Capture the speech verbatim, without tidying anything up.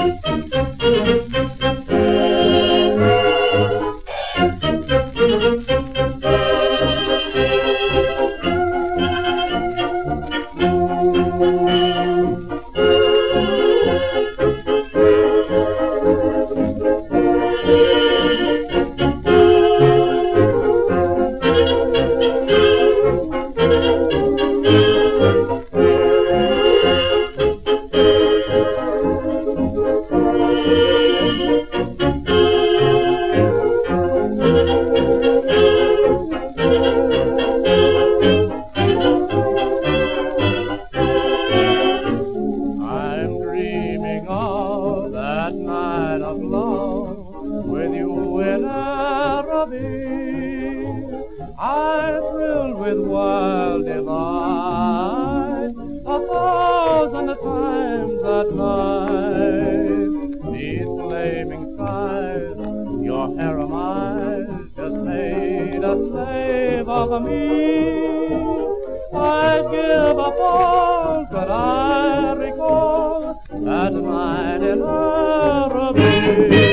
That night of love with you in Araby, I thrilled with wild delight a thousand times that night. These flaming skies, your harem eyes, just made a slave of me. I'd give up all could I recall that night in Araby.